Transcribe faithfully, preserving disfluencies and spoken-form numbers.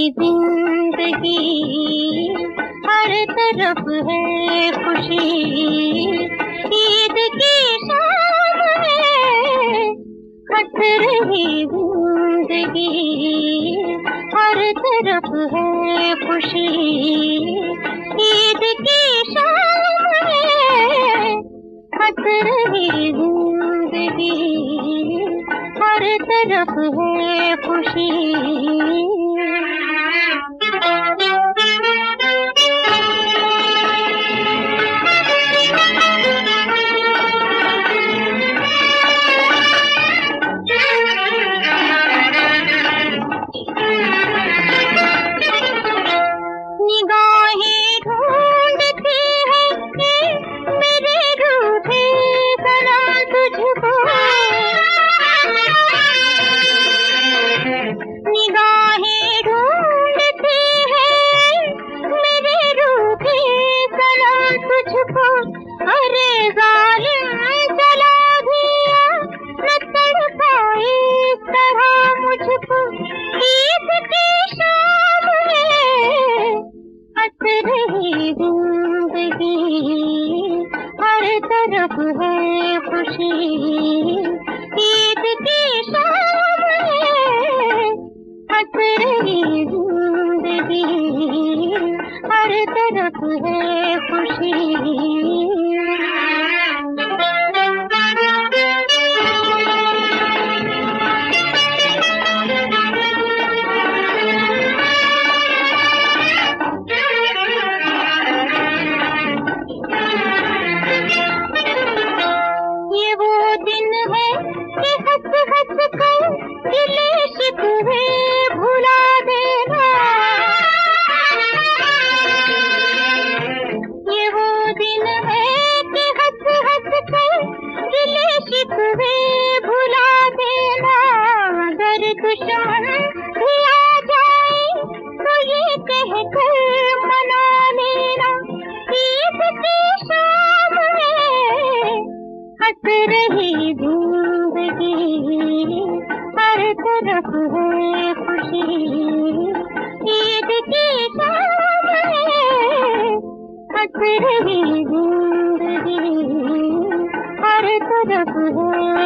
जिंदगी हर तरफ है खुशी। ईद की शाम है हंस रही जिंदगी हर तरफ है खुशी। ईद की शाम है हंस रही जिंदगी हर तरफ है खुशी। निगाहें ढूंढती है मेरे रूठे सनम तुझको। निगाहें ढूंढती है मेरे रूठे सनम तुझको। अरे जालिम चला दिया न तड़पाए इस तरह मुझको। ईद की शाम है हंस रही जिंदगी हर तरफ है खुशी। ईद की शाम है हंस रही जिंदगी हर तरफ है खुशी। हंस हंस कर गिले शिकवे भुला देना। ये वो दिन है कि हंस हंस कर गिले शिकवे भुला देना। अगर दुश्मन भी आ जाए तो ये कहकर मना लेना। ईद की शाम है हंस रही जिंदगी हर तरफ है खुशी। ईद की शाम है हंस रही जिंदगी हर तरफ है